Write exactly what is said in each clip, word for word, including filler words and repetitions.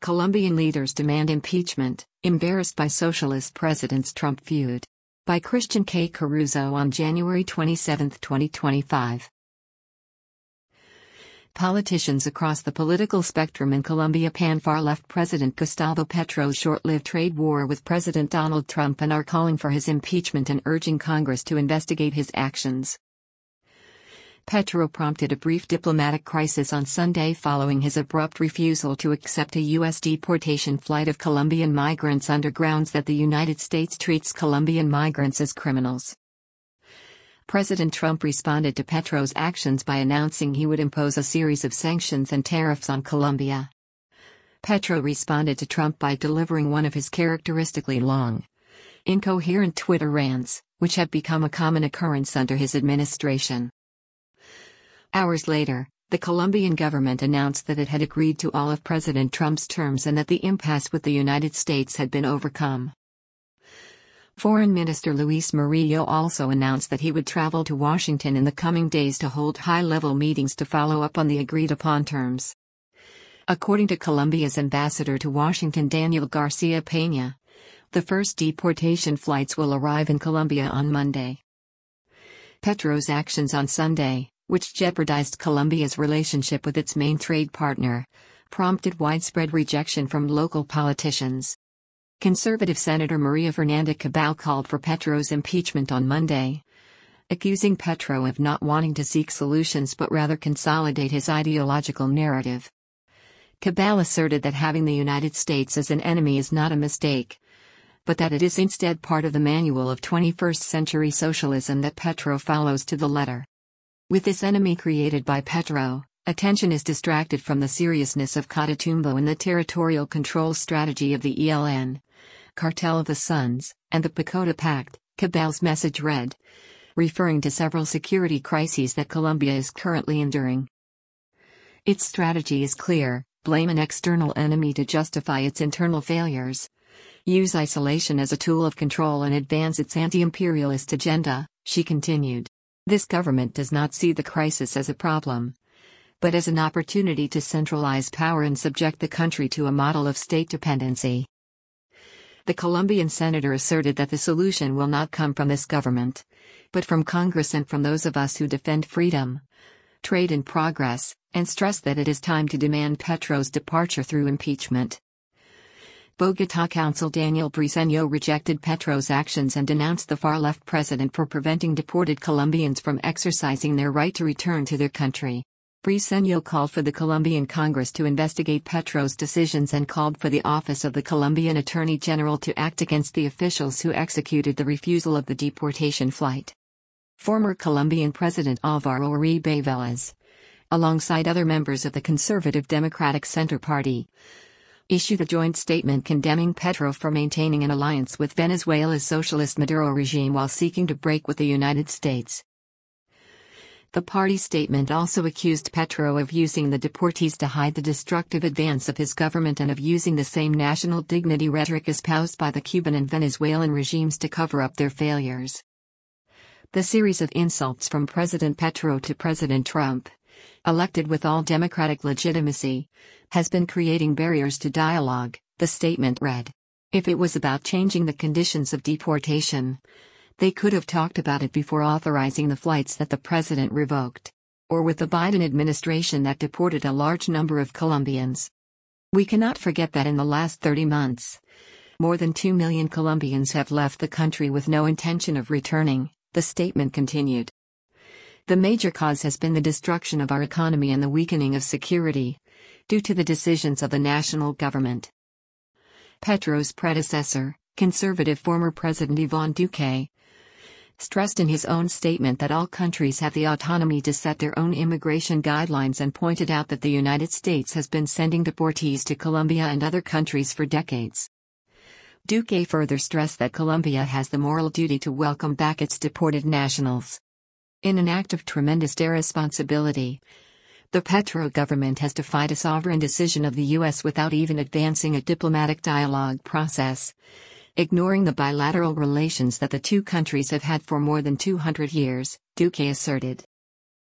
Colombian leaders demand impeachment, embarrassed by socialist president's Trump feud. By Christian K. Caruso on January twenty-seventh, twenty twenty-five. Politicians across the political spectrum in Colombia pan far-left President Gustavo Petro's short-lived trade war with President Donald Trump and are calling for his impeachment and urging Congress to investigate his actions. Petro prompted a brief diplomatic crisis on Sunday following his abrupt refusal to accept a U S deportation flight of Colombian migrants under grounds that the United States treats Colombian migrants as criminals. President Trump responded to Petro's actions by announcing he would impose a series of sanctions and tariffs on Colombia. Petro responded to Trump by delivering one of his characteristically long, incoherent Twitter rants, which have become a common occurrence under his administration. Hours later, the Colombian government announced that it had agreed to all of President Trump's terms and that the impasse with the United States had been overcome. Foreign Minister Luis Murillo also announced that he would travel to Washington in the coming days to hold high-level meetings to follow up on the agreed-upon terms. According to Colombia's ambassador to Washington, Daniel Garcia Peña, the first deportation flights will arrive in Colombia on Monday. Petro's actions on Sunday, which jeopardized Colombia's relationship with its main trade partner, prompted widespread rejection from local politicians. Conservative Senator Maria Fernanda Cabal called for Petro's impeachment on Monday, accusing Petro of not wanting to seek solutions but rather consolidate his ideological narrative. Cabal asserted that having the United States as an enemy is not a mistake, but that it is instead part of the manual of twenty-first century socialism that Petro follows to the letter. With this enemy created by Petro, attention is distracted from the seriousness of Catatumbo and the territorial control strategy of the E L N, Cartel of the Suns, and the Pacoda Pact, Cabal's message read, referring to several security crises that Colombia is currently enduring. Its strategy is clear: blame an external enemy to justify its internal failures, use isolation as a tool of control and advance its anti-imperialist agenda, she continued. This government does not see the crisis as a problem, but as an opportunity to centralize power and subject the country to a model of state dependency. The Colombian senator asserted that the solution will not come from this government, but from Congress and from those of us who defend freedom, trade and progress, and stressed that it is time to demand Petro's departure through impeachment. Bogotá Council Daniel Briceño rejected Petro's actions and denounced the far-left president for preventing deported Colombians from exercising their right to return to their country. Briceño called for the Colombian Congress to investigate Petro's decisions and called for the office of the Colombian Attorney General to act against the officials who executed the refusal of the deportation flight. Former Colombian President Álvaro Uribe Vélez, alongside other members of the conservative Democratic Center Party, issued a joint statement condemning Petro for maintaining an alliance with Venezuela's socialist Maduro regime while seeking to break with the United States. The party statement also accused Petro of using the deportees to hide the destructive advance of his government and of using the same national dignity rhetoric espoused by the Cuban and Venezuelan regimes to cover up their failures. The series of insults from President Petro to President Trump, elected with all democratic legitimacy, has been creating barriers to dialogue, the statement read. If it was about changing the conditions of deportation, they could have talked about it before authorizing the flights that the president revoked, or with the Biden administration that deported a large number of Colombians. We cannot forget that in the last thirty months, more than two million Colombians have left the country with no intention of returning, the statement continued. The major cause has been the destruction of our economy and the weakening of security, due to the decisions of the national government. Petro's predecessor, conservative former President Iván Duque, stressed in his own statement that all countries have the autonomy to set their own immigration guidelines and pointed out that the United States has been sending deportees to Colombia and other countries for decades. Duque further stressed that Colombia has the moral duty to welcome back its deported nationals. In an act of tremendous irresponsibility, the Petro government has defied a sovereign decision of the U S without even advancing a diplomatic dialogue process, ignoring the bilateral relations that the two countries have had for more than two hundred years, Duque asserted.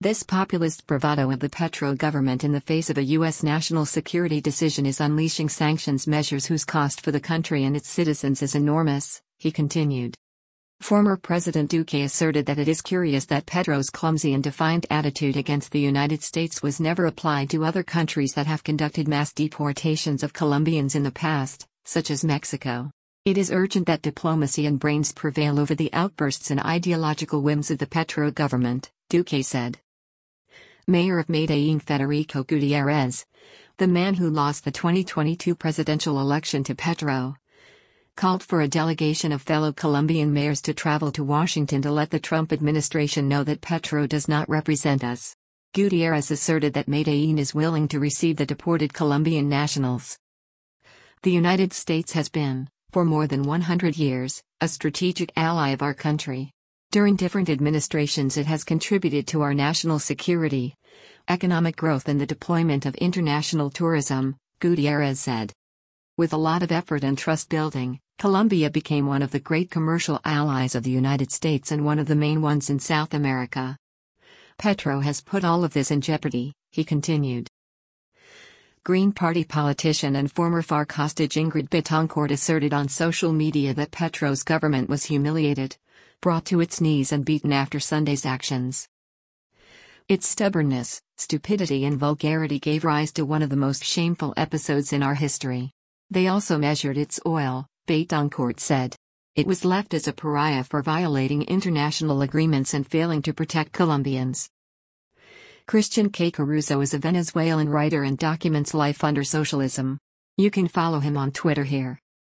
This populist bravado of the Petro government in the face of a U S national security decision is unleashing sanctions measures whose cost for the country and its citizens is enormous, he continued. Former President Duque asserted that it is curious that Petro's clumsy and defiant attitude against the United States was never applied to other countries that have conducted mass deportations of Colombians in the past, such as Mexico. It is urgent that diplomacy and brains prevail over the outbursts and ideological whims of the Petro government, Duque said. Mayor of Medellín Federico Gutiérrez, the man who lost the twenty twenty-two presidential election to Petro, called for a delegation of fellow Colombian mayors to travel to Washington to let the Trump administration know that Petro does not represent us. Gutiérrez asserted that Medellín is willing to receive the deported Colombian nationals. The United States has been, for more than one hundred years, a strategic ally of our country. During different administrations it has contributed to our national security, economic growth and the deployment of international tourism, Gutiérrez said. With a lot of effort and trust building, Colombia became one of the great commercial allies of the United States and one of the main ones in South America. Petro has put all of this in jeopardy, he continued. Green Party politician and former FARC hostage Ingrid Betancourt asserted on social media that Petro's government was humiliated, brought to its knees and beaten after Sunday's actions. Its stubbornness, stupidity and vulgarity gave rise to one of the most shameful episodes in our history. They also measured its oil, Betancourt said. It was left as a pariah for violating international agreements and failing to protect Colombians. Christian K. Caruso is a Venezuelan writer and documents life under socialism. You can follow him on Twitter here.